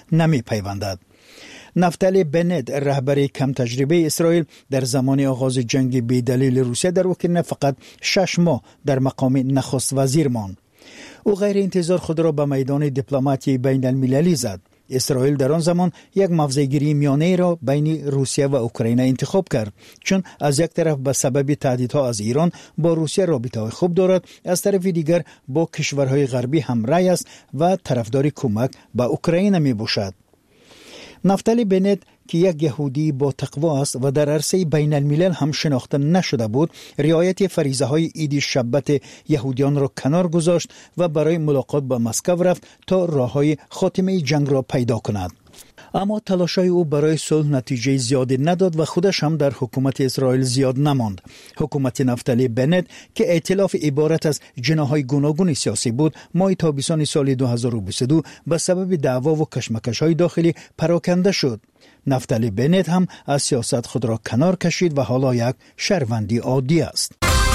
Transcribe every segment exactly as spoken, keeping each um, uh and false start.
نمی پیوندد. نفتالی بنت رهبر کم تجربه اسرائیل در زمان آغاز جنگ بی‌دلیل روسیه در اوکراین فقط شش ماه در مقام نخست وزیر ماند. او غیر انتظار خود را به میدان دیپلماتی بین المللی زد. اسرائیل در آن زمان یک موضع‌گیری میانه را بین روسیه و اوکراین انتخاب کرد، چون از یک طرف به سبب تهدیدها از ایران با روسیه رابطه خوب دارد، از طرف دیگر با کشورهای غربی همراه است و طرفدار کمک به اوکراین می باشد. نفتالی بنت که یک یهودی با تقوا است و در عرصه بین الملل هم شناخته نشده بود، رعایت فریضه های عید شبت یهودیان را کنار گذاشت و برای ملاقات با مسکو رفت تا راه های خاتمه جنگ را پیدا کند. اما تلاشای او برای صلح نتیجه زیادی نداد و خودش هم در حکومت اسرائیل زیاد نماند. حکومت نفتالی بنت که ائتلاف عبارت از جناح‌های گوناگون سیاسی بود، ماه تابستان سال دو هزار و بیست و دو به سبب دعوا و کشمکش‌های داخلی پراکنده شد. نفتالی بنت هم از سیاست خود را کنار کشید و حالا یک شهروندی عادی است.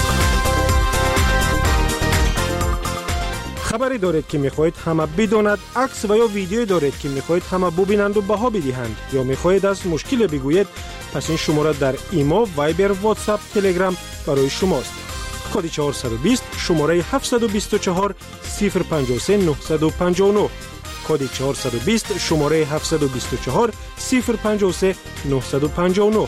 خبری دارید که میخواهید همه بداند، عکس و یا ویدیویی دارید که میخواهید همه ببینند و بها بدهند، یا میخواهید از مشکل بگویید، پس این شماره در ایمو، وایبر، واتساپ، تلگرام برای شماست. کد چهارصد و بیست شماره هفتصد و بیست و چهار صفر پنجاه و سه نهصد و پنجاه و نه. کد چهارصد و بیست شماره هفتصد و بیست و چهار صفر پنجاه و سه نهصد و پنجاه و نه.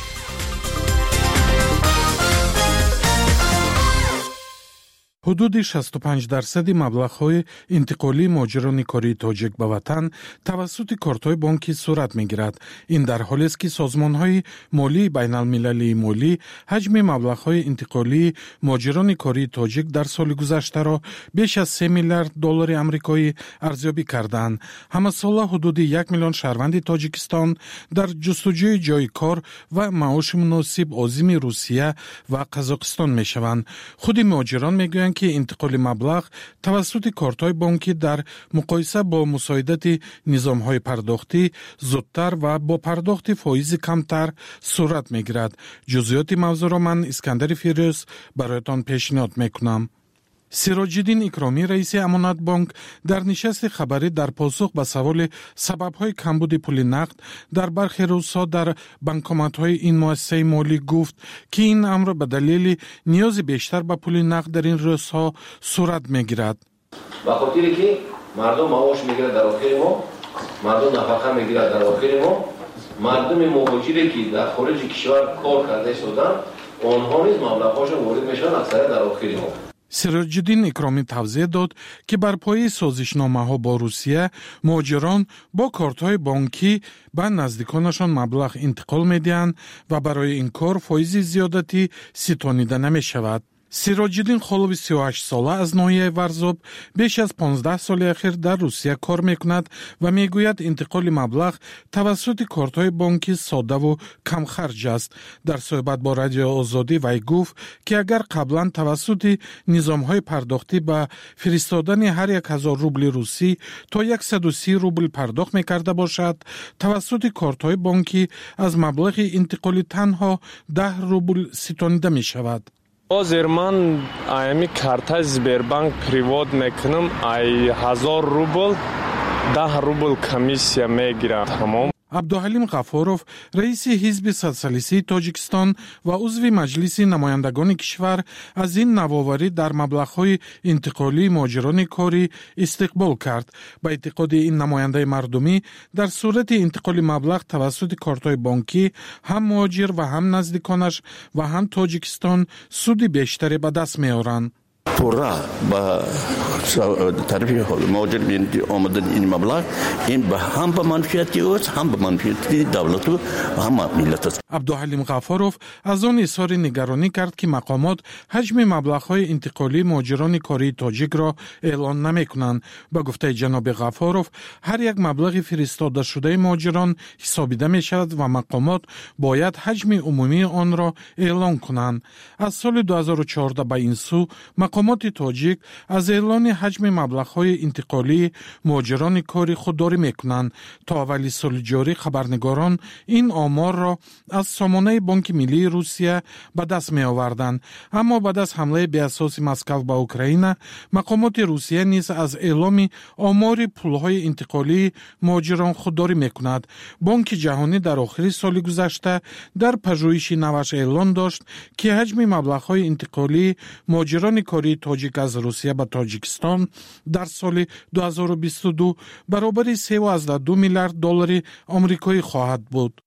حدود شصت و پنج درصد مبلغ‌های انتقالی مهاجران کاری تاجیک به وطن توسط کارت‌های بانکی صورت می‌گیرد. این در حالی است که سازمان‌های مالی بین‌المللی مالی حجم مبلغ‌های انتقالی مهاجران کاری تاجیک در سال گذشته را بیش از سه میلیارد دلار آمریکایی ارزیابی کردند. همه ساله حدود یک میلیون شهروند تاجیکستان در جستجوی جای کار و معاش مناسب عازم روسیه و قزاقستان می‌شوند. خود مهاجران می‌گویند که انتقال مبلغ توسط کارت‌های بانکی در مقایسه با مساعدت نظام‌های پرداختی زودتر و با پرداخت فایز کمتر صورت می‌گیرد. جزئیات موضوع را من اسکندر فیروز برایتان پیشنهاد می‌کنم. سراج‌الدین اکرامی رئیس امانت بانک در نشست خبری در پاسخ به سوال سبب‌های کمبود پول نقد در برخی روزها در بانکومات‌های این مؤسسه مالی گفت که این امر به دلیل نیاز بیشتر به پول نقد در این روزها صورت می‌گیرد. به خاطری که مردم معاش می‌گیرند در آخر ما، مردم نفقه می‌گیرند در آخر ما، مردم مهاجری که در خارج کشور کار کرده شدند، آنها نیز مبلغ‌هاشون وارد میشن اکثر در آخر ما. سراج‌الدین اکرامی توضیح داد که بر پایه سازشنامه‌ها با روسیه مهاجران با کارت‌های بانکی به نزدیکانشان مبلغ انتقال می‌دهند و برای این کار فایز زیادتی ستانیده نمی‌شود. سراج‌الدین خالو سی و هشت ساله از ناحیه ورزاب بیش از پانزده سال اخیر در روسیه کار میکند و میگوید انتقال مبلغ توسط کارت‌های بانکی ساده و کم خرج است. در صحبت با رادیو آزادی وی گفت که اگر قبلا توسط نظام‌های پرداختی به فرستادن هر یک هزار روبل روسی تا صد و سی روبل پرداخت میکرده باشد، توسط کارت‌های بانکی از مبلغ انتقالی تنها ده روبل ستانیده میشود. Озер ман айми карта Сбербанк привод мекунам, ай ҳазор рубл, даҳ рубл комиссия мегирам тамом. عبدالحلیم غفارов رئیس حزب سوسیالیستی تاجیکستان و عضو مجلس نمایندگان کشور از این نوآوری در مبلغ‌های انتقالی مهاجران کاری استقبال کرد. با اعتقاد این نماینده مردمی در صورت انتقال مبلغ توسط کارت‌های بانکی هم مهاجر و هم نزدیکانش و هم تاجیکستان سود بیشتری به دست می‌آورند. پورا با طرف مهاجر آمدن این مبلغ این به هم به منفعت اوست هم به منفعت دولت و هم ملت است. عبدالحلیم غفارov از آن اظهار نگرانی کرد که مقامات حجم مبلغ‌های انتقالی مهاجران کاری تاجیک را اعلان نمی‌کنند. با گفته جناب غفارov هر یک مبلغ فرستاده شده مهاجران حسابیده می‌شود و مقامات باید حجم عمومی آن را اعلان کنند. از سال دو هزار و چهارده به این سو مقامات تاجیک از اعلان حجم مبلغ‌های انتقالی مهاجران کاری خودداری می‌کنند. تا اول سال جاری خبرنگاران این آمار را از سامانه بانک ملی روسیه به دست می‌آوردند، اما بعد از حمله بی‌اساس مسکو به اوکراین، مقامات روسیه نیز از اعلام آمار پول‌های انتقالی مهاجران خودداری می‌کند. بانک جهانی در آخر سال گذشته در پژوهش نوش اعلان داشت که حجم مبلغ‌های انتقالی مهاجران کاری تاجیک از روسیه به تاجیکستان در سال دو هزار و بیست و دو برابر سه و دو میلیارد دلار آمریکایی خواهد بود.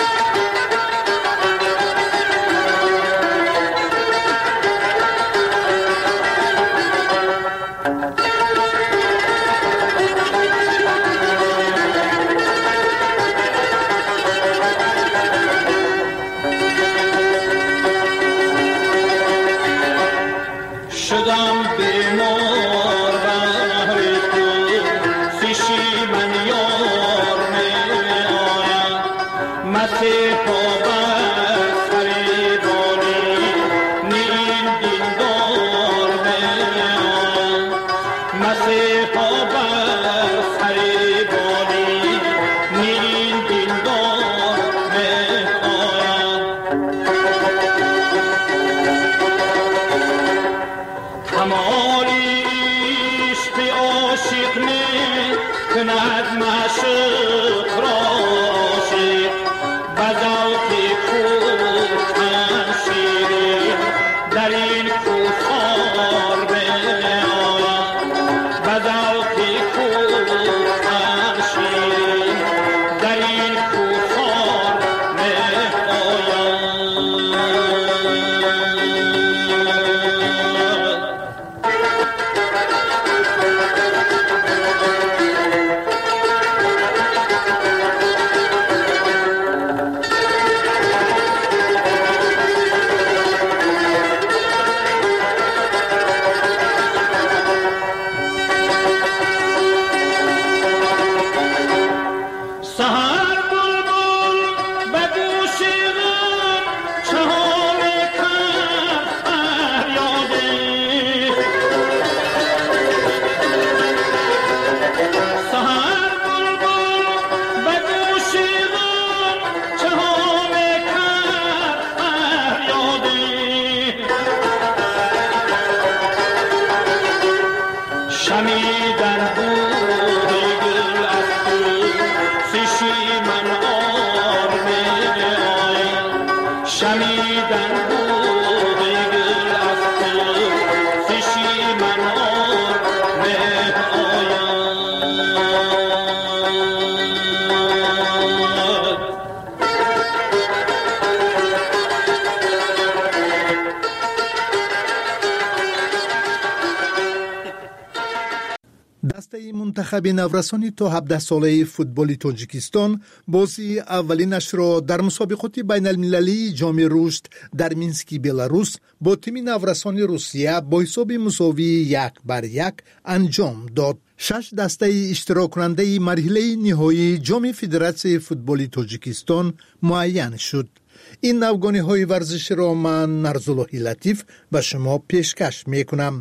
منتخب نورسانی تا هفده ساله فوتبال تاجیکستان بازی اولینش را در مسابقات بین المللی جام رشد در مینسک بلاروس با تیم نورسانی روسیه با حساب مساوی یک بر یک انجام داد. شش دسته اشتراک کننده مرحله نهایی جام فدراسیون فوتبال تاجیکستان معین شد. این نوگانی های ورزش را من نرزالله لطیف به شما پیشکش می کنم.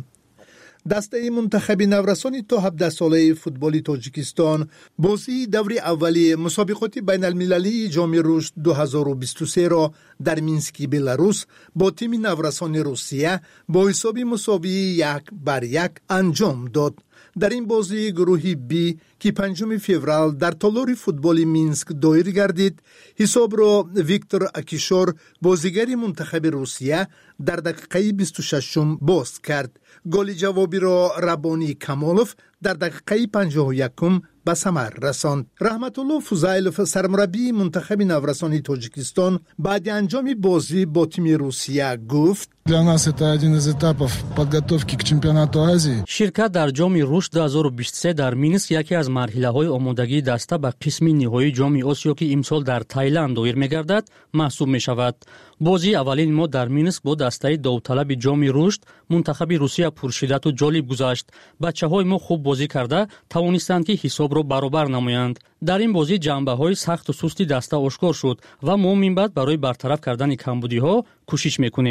دسته منتخب نورسانی تا هفده ساله فوتبال تاجیکستان بازی دوری اولی مسابقات بین المللی جام رشد دو هزار و بیست و سه را در مینسک بلاروس با تیم نورسان روسیه با حساب مساوی یک بر یک انجام داد. در این بازی گروه بی که پنجم فوریه در تالار فوتبال مینسک دایر گردید، حساب را ویکتور اکیشور بازیگر منتخب روسیه در دقیقه بیست و شش باز کرد. گل جوابی را ربانی کمالوف در دقیقه پنجاه و یک به ثمر رساند. رحمت الله فوزایلوف سرمربی منتخب نورسان تاجیکستان بعد انجام بازی با تیم روسیه گفت: Для нас это один из этапов подготовки к чемпионату Азии. شرکت در جام رشد دو هزار و بیست و سه در مینسک یکی از مرحله‌های آمادگی دسته به قسم نهایی جام آسیا که امسال در تایلند دایر می‌گردد محسوب می‌شود. بازی اولین ما در مینسک با دسته داوطلب جام رشد منتخب روسیه پرشدت و جالب گذشت. بچه‌های ما خوب بازی کرده توانستند که حساب را برابر نمایند. در این بازی جنبه‌های سخت و سستی دسته آشکار شد و ما من بعد برای برطرف کردن کمبودی‌ها کوشش می‌کنیم.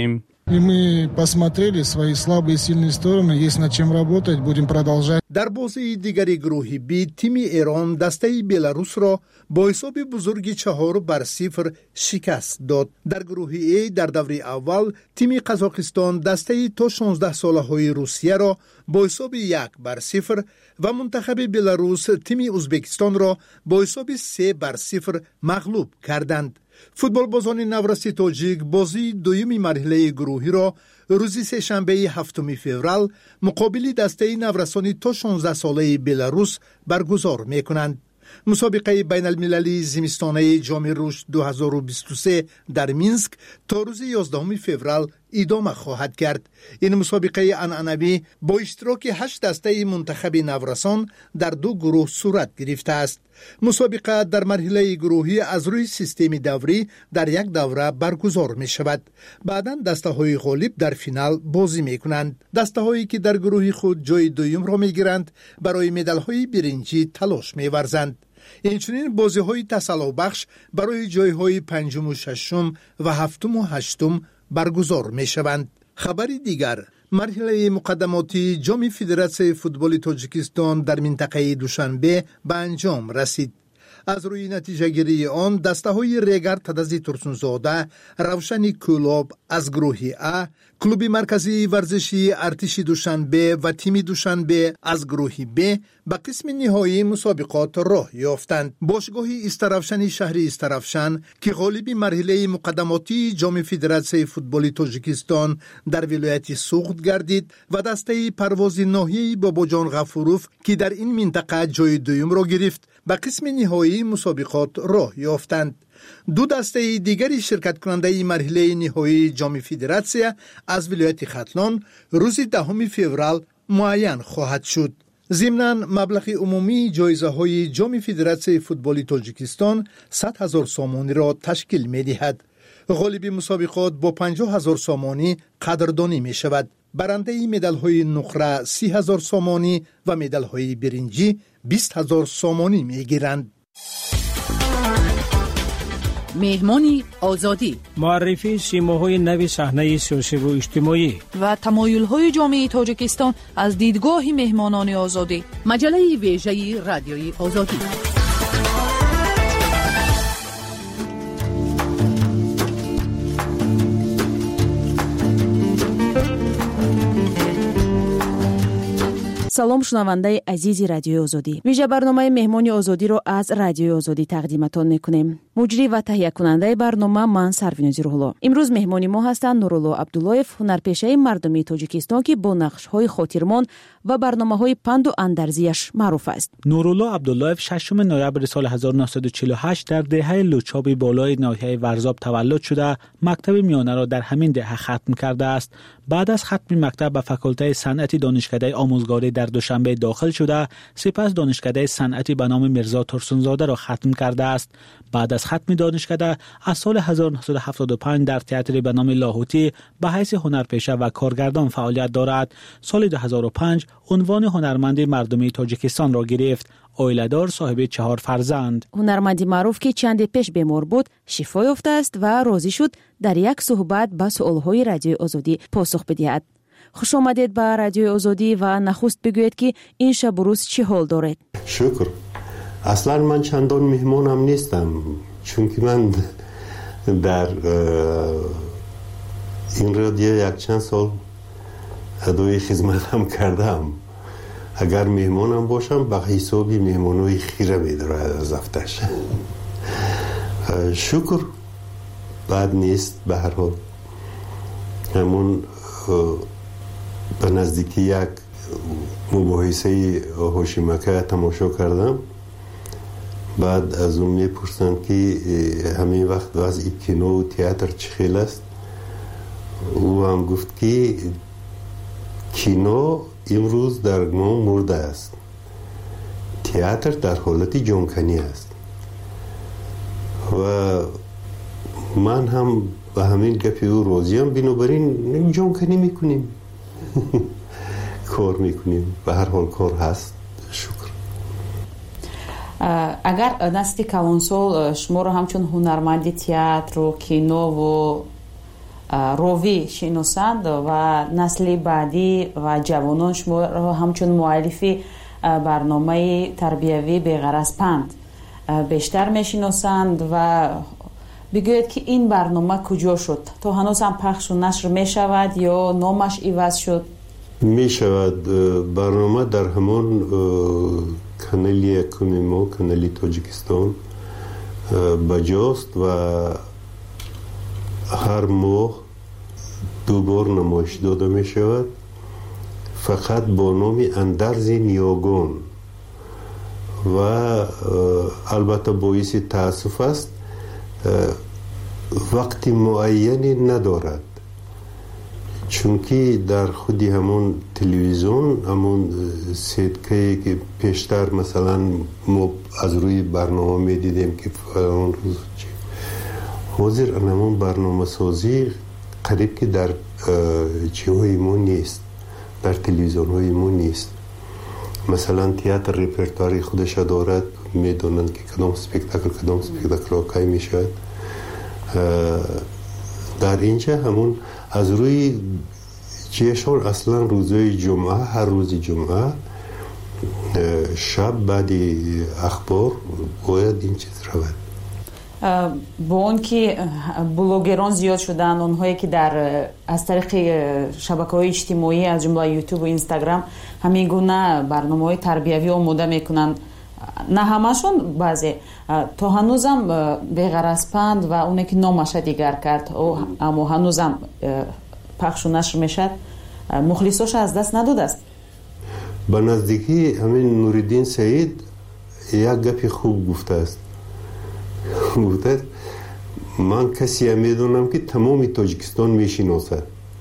И мы посмотрели свои слабые и сильные стороны. Есть над чем работать. Будем продолжать. در بازی دیگری گروه بی تیم ایران دسته بلاروس را با حساب بزرگی چهار بر صفر شکست داد. در گروه ای در دوره اول تیم قزاقستان دسته تا شانزده ساله های روسیه را با حساب یک بر صفر و منتخب بلاروس تیم ازبکستان را با حساب سه بر صفر مغلوب کردند. فوتبال بازان نورسی تاجیک بازی دویمی مرحله گروهی را روز سه‌شنبه هفتم فوریه مقابل دسته نورسانی تا شانزده ساله بلاروس برگزار می‌کنند. مسابقه بین المللی زمستانه جام رشد دو هزار و بیست و سه در مینسک تا روز یازدهم فوریه ادامه خواهد کرد. این مسابقه عنعنوی با اشتراک هشت دسته منتخب نورسان در دو گروه صورت گرفته است. مسابقه در مرحله گروهی از روی سیستم دوری در یک دوره برگزار می شود. بعداً دسته های غالب در فینال بازی می کنند. دسته هایی که در گروه خود جای دوم را می گیرند برای مدال های برنجی تلاش می ورزند. اینچنین بازی های تسلا بخش برای جای های پنجم و ششم و هفتم و هشتم برگزار می شوند. خبر دیگر، مرحله مقدماتی جام فدراسیون فوتبال تاجیکستان در منطقه دوشنبه به انجام رسید. از روی نتیجه گیری آن دسته های ریگر تدزی ترسونزاده، روشن کولاب از گروه ا، کلوب مرکزی ورزشی ارتش دوشنبه و تیم دوشنبه از گروه ب به قسم نهایی مسابقات راه یافتند. باشگاه استرافشن شهر استرافشن که غالب مرحله مقدماتی جام فدراسیون فوتبال تاجیکستان در ولایت سوخت گردید و دسته پرواز ناحیه‌ای باباجان غفوروف که در این منطقه جای دوم را گرفت به قسم نهایی مسابقات راه یافتند. دو دسته دیگری شرکت کننده مرحله نهایی جام فدراسیون از ولایت ختلان روز دهم فوریه معین خواهد شد. ضمناً مبلغ عمومی جایزه های جام فدراسیون فوتبال تاجیکستان صد هزار سامانی را تشکیل می دهد. غالب مسابقات با پنجاه هزار سامانی قدردانی می شود. برنده مدال های نقره سی هزار سامانی و مدال های برنجی بیست هزار سامانی می گیرند. مهمانی آزادی، معرفی سیماهای نو صحنه سیاسی و اجتماعی و تمایل‌های جامعه تاجیکستان از دیدگاه مهمانان آزادی. مجله ویژه رادیوی آزادی. салом шунавандаи азизи радиои озодӣ. вижа барномаи меҳмони озодиро аз радиои озодӣ тақдиматон мекунем. муҷрӣ ва таҳиякунандаи барнома ман Сарвинози Рӯҳулло. имрӯз меҳмони мо ҳастанд Нурулло Абдуллоев, ҳунарпешаи мардумии Тоҷикистон ки бо нақшҳои хотирмон ва барномаҳои панду андарзияш маъруф аст. Нурулло Абдуллоев шашум ноябри соли ҳазору нӯҳсаду чилу ҳашт дар деҳаи Лучоби болои ноҳияи Варзоб таваллуд шуда, мактаби миёнаро дар ҳамин деҳа хатм кардааст. баъд аз хатми мактаб ба факултаи санъати донишкадаи омӯзгорӣ дар Душанбе дохил шуда, сипас донишкадаи санъати ба номи Мирзо Турсунзодаро хатм кардааст. баъд аз хатми донишкада аз соли ҳазору нуҳсаду ҳафтоду панҷ дар театри ба номи Лоҳутӣ ба ҳайси ҳунарпеша ва коргардон фаъолият дорад. соли ду ҳазору панҷ унвони ҳунарманди мардумии Тоҷикистонро гирифт. оиладор, соҳиби чаҳор фарзанд. ҳунарманди маъруф ки чанде пеш бемор буд, шифо ёфтааст ва розӣ шуд дар як суҳбат ба суолҳои радиои озодӣ посух бидиҳад. хуш омадед ба радиои озодӣ ва нахуст бигӯед ки ин шабу рӯз чӣ ҳол доред? шукр. аслан ман чандон меҳмонам нестам, чунки ман дар ин радио якчанд сол адои хизматам кардам. агар меҳмонам бошам ба ҳисоби меҳмонои хира медорад аз афташ. шукр, бад нест. ба ҳар ҳол ҳамон ба наздики як мубоҳисаи ҳошимака тамошо кардам. баъд аз он мепурсанд ки ҳамин вақт вазъи кинову театр чӣ хел аст. ӯ ҳам гуфт ки кино имрӯз дар мо мурдааст, театр дар ҳолати ҷонканӣ аст. ва ман ҳам ба ҳамин гапи ӯ розиам. бинобар ин ҷонканӣ мекунем, кор мекунем. ба ҳар ҳол кор ҳаст. шукр. агар насти калонсол шуморо ҳамчун ҳунарманди театру кинову روی شناسند و نسل بعدی و جوانان شما را همچون مؤلفی برنامه تربیوی به غرض پند بیشتر میشناسند و بگوید که این برنامه کجا شد؟ تا هنوز هم پخش و نشر می شود یا نامش عوض شد؟ می شود. برنامه در همون کانالی یکم ما، کانالی تاجیکستان بجاست و هر ماه دو بار نمایش داده می شود، فقط با نام اندرز نیاگان و البته باعث تاسف است وقت معینی ندارد، چون که در خودی همون تلویزیون همون سیدکه که پیشتر مثلا ما از روی برنامه می دیدیم که فلان روز چی حاضر همون برنامه سازی قریب که در چیهای ما نیست، در تلویزیون های ما نیست. مثلا تئاتر رپرتواری خودش دارد، میدونند که کدام سپکتاکل کدام سپکتاکل آقای می شود. در اینجا همون از روی چیشون اصلا روزهای جمعه، هر روز جمعه شب بعد اخبار باید این چیز رود. با اون که بلوگران زیاد شدن، اونهایی که در از طریق شبکه‌های اجتماعی از جمله یوتیوب و اینستاگرام همین گونه برنامه‌های تربیوی آماده میکنن، نه همشون، بعضی تا هنوزم به غرض پند و اونی که نامش دیگر کرد اما هنوزم پخش و نشر میشد، مخلصاش از دست نداده است. به نزدیکی همین نوریدین سعید یک گپی خوب گفته است. گفته من کسی میدونم که تمام تاجیکستان میشناسد.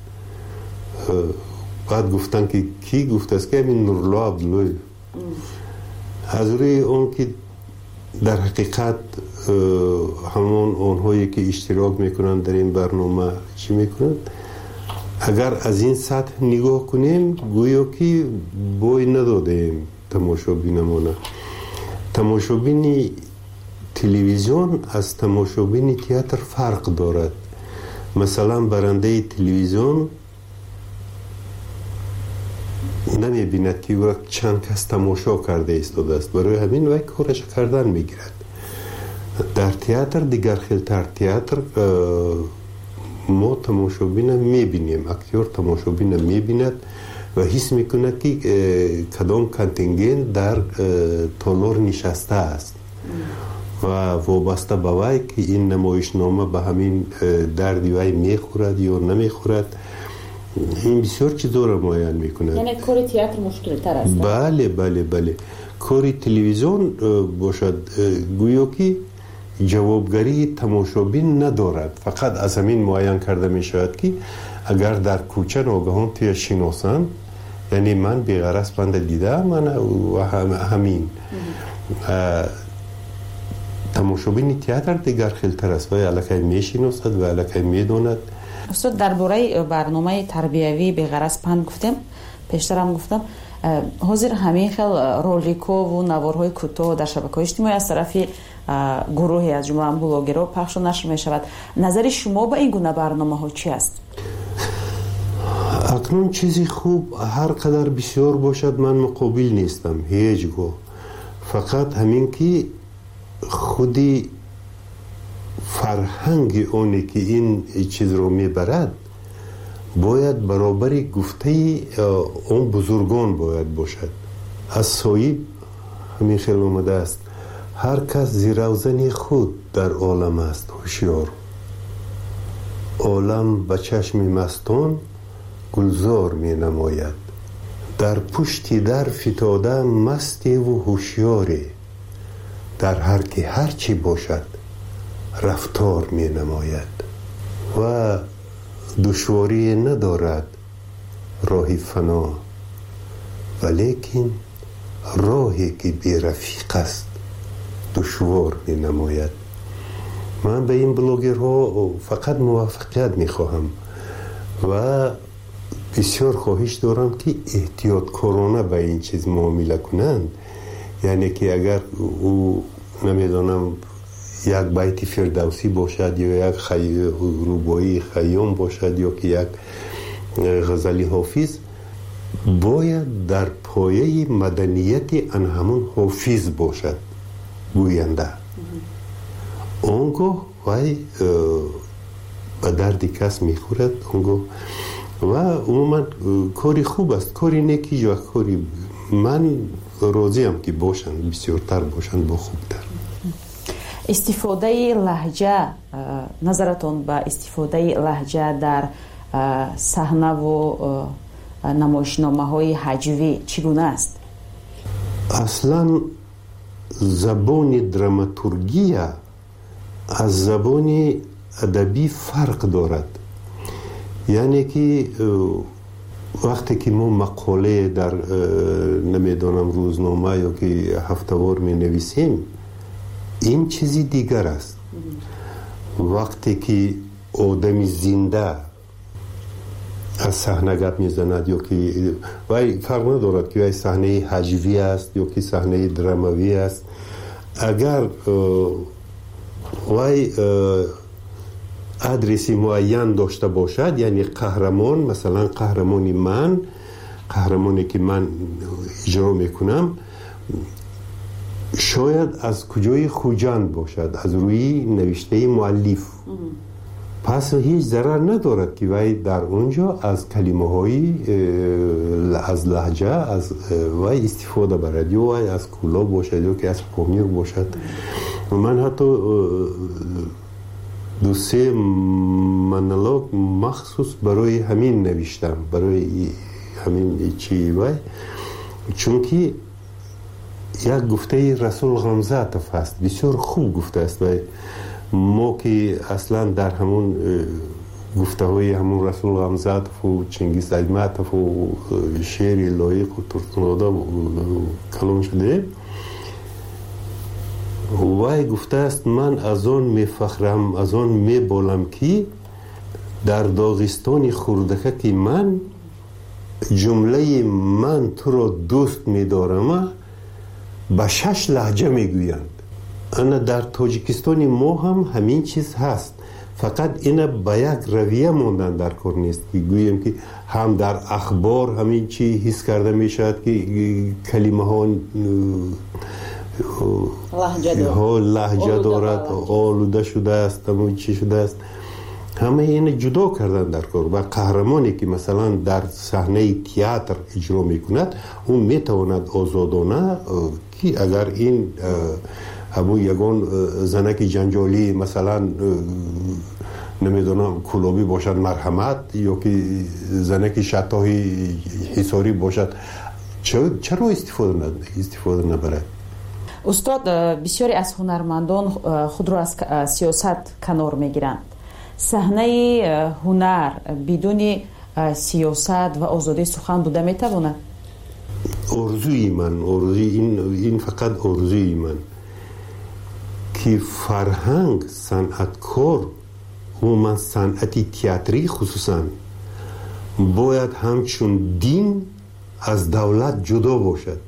بعد گفتن که کی؟ گفته است که همین نورالله عبدالله. از روی اون که در حقیقت همون اونهایی که اشتراک میکنن در این برنامه چی میکنن، اگر از این سطح نگاه کنیم گویا که بوی ندادیم تماشابینمونه. تماشابینی تلویزیون از تماشابین تئاتر فرق دارد. مثلا برنده تلویزیون نمی بیند که وقت چند کس تماشا کرده ایستاده است، برای همین وقت کارش کردن میگیرد. در تئاتر دیگر خیلتر تئاتر ما تماشابین میبینیم، اکتور تماشابین میبیند و حس میکنه که کدام کانتینگنت در تالار نشسته است و وابسته به وی که این نمایشنامه به همین دردی وی میخورد یا نمیخورد. این بسیار چیزا را معین میکنه. یعنی کار تئاتر مشکل تر است. بله بله بله. کار تلویزیون باشد گویا که جوابگری تماشابین ندارد، فقط از همین معین کرده می شود که اگر در کوچه ناگهان توی شناسن، یعنی من بی‌غرض بنده دیده من و هم همین تماشابین تئاتر دیگر خیلتر است و الکی می شناسد و الکی می داند. استاد درباره برنامه تربیوی به غرض پند گفتم، پیشتر هم گفتم حاضر همین خیل رولیکو و نوارهای کوتاه در شبکه‌های اجتماعی از طرف گروهی از جمله بلاگرها پخش و نشر می شود. نظر شما به این گونه برنامه ها چی است؟ اکنون چیزی خوب هر قدر بسیار باشد من مقابل نیستم هیچ گاه، فقط همین که خودی فرهنگ اونی که این چیز رو میبرد باید برابری گفته اون بزرگان باید باشد. از صایب همین خیلی اومده است هر کس زیروزن خود در عالم است هوشیار، عالم به چشم مستان گلزار می نماید، در پشتی در فتاده مستی و هوشیاری، در هر که هر چی باشد رفتار می نماید و دشواری ندارد راه فنا، ولیکن راهی که بی رفیق است دشوار می نماید. من به این بلاگرها فقط موفقیت می خواهم و بسیار خواهش دارم که احتیاط کارانه به این چیز معامله کنند، یعنی که اگر او نمیدانم یک بیت فردوسی باشد یا یک خی... روبایی خیام باشد یا که یک غزلی حافظ باید در پایه مدنیت ان همون حافظ باشد گوینده. اونگاه وای به درد کس میخورد اونگاه و عموما کاری خوب است، کاری نیکی یا کاری من راضیم که باشن بسیارتر باشن با خوبتر. استفاده لهجه، نظرتون به استفاده لهجه در صحنه و نمایشنامه های هجوی چگونه است؟ اصلا زبان دراماتورگی از زبان ادبی فرق دارد. یعنی که وقتی که ما مقاله در نمیدانم روزنامه یا که هفته‌وار می نویسیم این چیزی دیگر است. وقتی که آدم زنده از صحنه گپ میزند یا که وای فرق ندارد که وای صحنه هجوی است یا که صحنه دراموی است، اگر وای ادرسی معین داشته باشد، یعنی قهرمان، مثلا قهرمانی من قهرمانی که من اجرا میکنم شاید از کجای خوجند باشد، از روی نوشته مؤلف، پس هیچ ضرر ندارد که وای در اونجا از کلمه های از لهجه از وای استفاده برد یا وای از کولا باشد یا که از پامیر باشد. من حتی دو سه منالوگ مخصوص برای همین نوشتم، برای همین چی وای، چون که یک گفته رسول غمزاتف هست، بسیار خوب گفته است و ما که اصلا در همون گفته های همون رسول غمزاتف و چنگیز ایماتف و شعر لایق و ترتنادا کلام شده، وای گفته است من از آن می فخرم، از آن می بالم که در داغستان خوردکه که من جمله من تو را دوست می دارم به شش لهجه می گویند. انا در تاجیکستان ما هم همین چیز هست، فقط اینا به یک رویه موندن در کار نیست که گویم که هم در اخبار همین چی حس کرده می شود که کلمه ها ها لهجه دارد، آلوده شده است، همون چی شده است، همه این جدا کردن در کار. و قهرمانی که مثلا در صحنه تئاتر اجرا میکند اون میتواند آزادانه که اگر این همون یگان زنک جنجالی مثلا نمیدونم کلابی باشد مرحمت یا که زنک شتاهی حساری باشد، چرا استفاده ند استفاده نبرد؟ استاد، بسیاری از هنرمندان خود را از سیاست کنار میگیرند. صحنه هنر بدون سیاست و آزادی سخن بوده میتواند؟ آرزوی من، آرزوی این این فقط آرزوی من که فرهنگ، صنعتکار و من صنعتی تئاتری خصوصا باید همچون دین از دولت جدا باشد.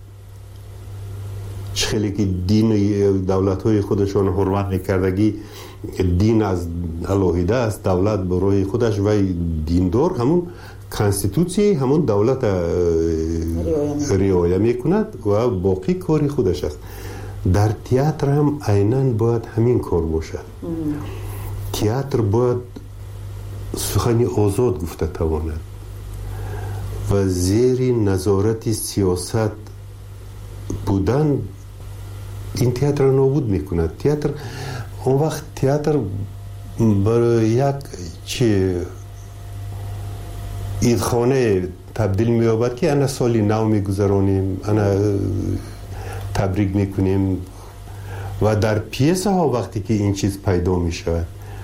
خیلی که دین دولت های خودشان حرمت نکردگی، دین از علاهیده است، دولت برای خودش و دیندار همون کانستیتوسی همون دولت رعایت میکند و باقی کاری خودش است. در تئاتر هم عیناً باید همین کار باشد. تئاتر باید سخنی آزاد گفته تواند و زیر نظارت سیاست بودن این تئاتر نابود میکند. تئاتر اون وقت تئاتر برای یک چه ایدخانه تبدیل می‌یابد که انا سالی نو میگذرانیم، انا تبریک میکنیم و در پیسه ها وقتی که این چیز پیدا میشود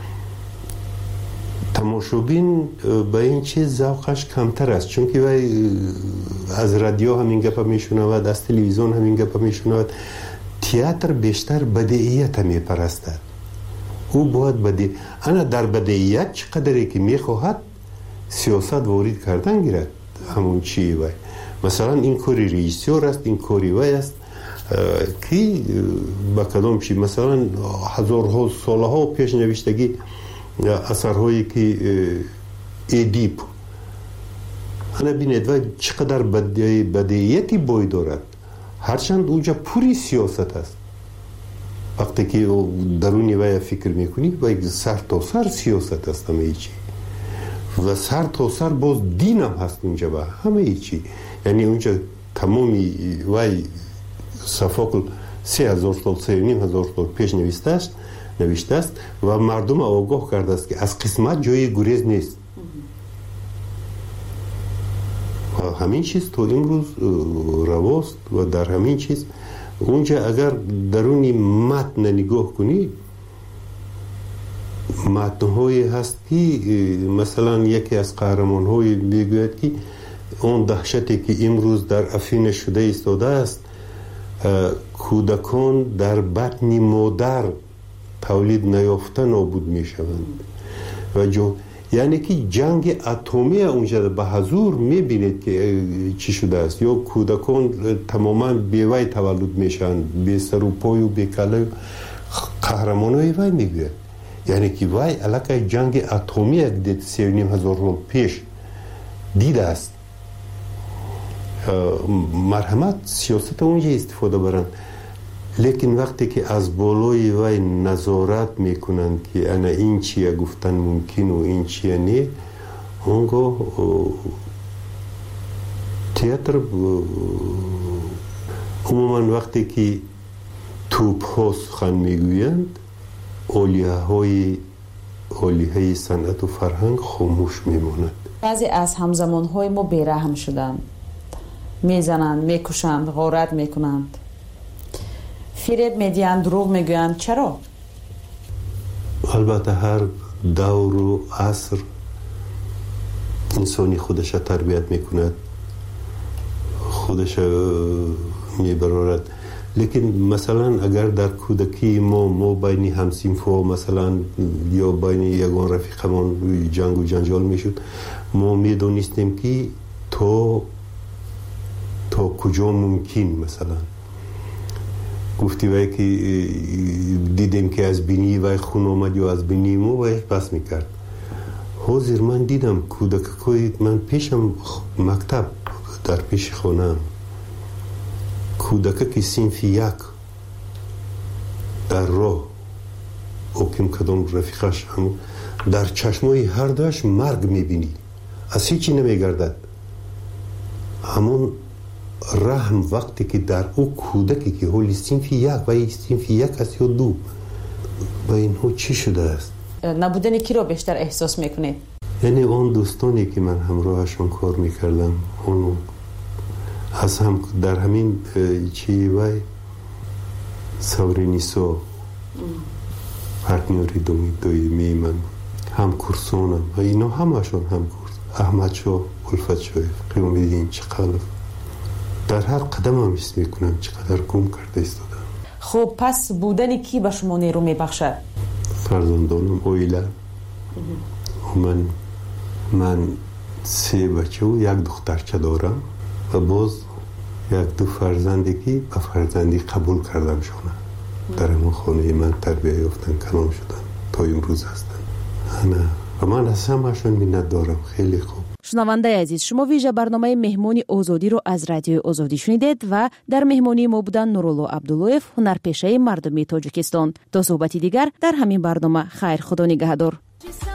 تماشابین به این چیز ذوقش کمتر است، چون که وای از رادیو همین گپ میشنود، از تلویزیون همین گپ میشنود. تئاتر بیشتر بدیعیت میپرستد، او باید بدی انا در بدیعیت چقدری که میخواهد سیاست وارد کردن گیرد. همون چی وای مثلا این کاری رئیسور است، این کاری وای است، کی با کدام چی مثلا هزارها سالها پیش نوشتگی اثرهایی که ادیپ انا بینید و چقدر بدیهیتی بوی دارد هرچند اونجا پوری سیاست است وقتی که درونی وی فکر میکنی و سر تا سر سیاست است همه چی و سر تا سر باز دین هم هست اونجا با همه چی یعنی اونجا تمامی وی صفاقل سه هزار سال سه و نیم هزار سال پیش نوشته است نوشته است و مردم آگاه کرده است که از قسمت جای گریز نیست و همین چیز تو امروز رواست و در همین چیز اونجا اگر درونی متن نگاه کنی متن‌هایی هست که مثلا یکی از قهرمان‌های میگوید که اون دهشتی که امروز در افین شده ایستاده است کودکان در بطن مادر تولید نیافته نابود میشوند و جو یعنی که جنگ اتمی اونجا به حضور میبینید که چی شده است یا کودکان تماما بیوی تولد میشن بی سر و پای و بی کله قهرمانای وی میگوید یعنی که وی علاقه جنگ اتمی یک دید سی و نیم هزار سال پیش دیده است مرحمت سیاست اونجا استفاده برند لیکن وقتی که از بالای وی نظارت میکنند که انا این چیه گفتن ممکن و این چیه نه اونگاه تئاتر عموما وقتی که توپ ها سخن میگویند اولیه های اولیه های صنعت و فرهنگ خاموش میماند بعضی از همزمان های ما بیرحم شدند میزنند میکشند غارت میکنند فریب میدیند دروغ میگویند چرا؟ البته هر دور و عصر انسانی خودش تربیت میکند خودش میبرارد لیکن مثلا اگر در کودکی ما ما بین همسینفا مثلا یا بین یگان رفیقمان جنگ و جنجال میشد ما میدونستیم که تو تا کجا ممکن مثلا گفتی وای که دیدیم که از بینی وای خون آمد یا از بینی مو وای پس میکرد حاضر من دیدم کودکای من پیشم مکتب در پیش خونم کودک که صنف یک در راه اوکیم کدام رفیقش هم در چشمای هر دوش مرگ میبینی از هیچی نمیگردد همون رحم وقتی که در او کودکی که حالی صنف یک و صنف یک است یا دو و اینها چی شده است نبودن کی را بیشتر احساس میکنید یعنی اون دوستانی که من همراهشون کار میکردم اون از هم در همین چی وای سورینیسو پارتنری دومی دویمی من هم کورسونم و اینا همشون هم کورس احمد شو الفت شوی قیام دیدین چقدر در هر قدم هم حس میکنم چقدر گم کرده ایستادم خب پس بودن کی به شما نیرو میبخشد فرزندانم اویلا من من سه بچه و یک دخترچه دارم و باز یک دو فرزندی که به فرزندی قبول کردم شونه در همون خانه من تربیه یافتن کلام شدن تا امروز هستن انا و من از همشون منت دارم خیلی خوب. شنونده عزیز شما ویژه برنامه مهمانی آزادی رو از رادیو آزادی شنیدید و در مهمانی ما بودن نورالله عبداللهیف هنرپیشه مردمی تاجیکستان. تا صحبتی دیگر در همین برنامه خیر خدا نگهدار.